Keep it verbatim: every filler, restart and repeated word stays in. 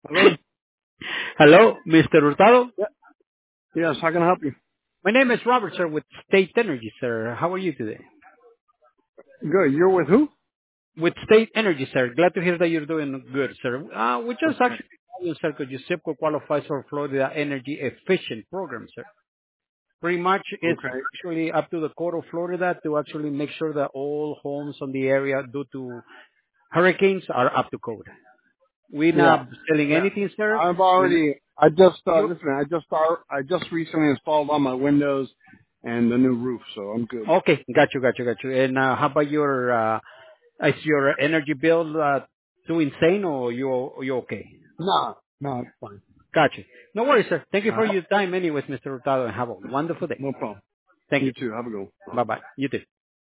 Hello? Hello, Mister Hurtado. Yeah. Yes, how can I help you? My name is Robert, sir, with State Energy, sir. How are you today? Good. You're with who? With State Energy, sir. Glad to hear that you're doing good, sir. Uh, we just Okay. actually, called you, sir, because your zip code qualifies for Florida Energy Efficient Program, sir. Pretty much it's Okay. actually up to the court of Florida to actually make sure that all homes on the area due to hurricanes are up to code. We're Yeah. not selling Yeah. anything, sir. I've We, already, I just, uh, you, listen, I just, start, I just recently installed all my windows and the new roof, so I'm good. okay, got you, got you, got you. And uh, how about your uh, is your energy bill uh, too insane or you you okay? No, no, it's fine. Gotcha. No worries, sir. Thank you Uh, for your time anyways, Mister Hurtado, and have a wonderful day. no problem. Thank You you. too. Have a good one. Bye-bye. You too.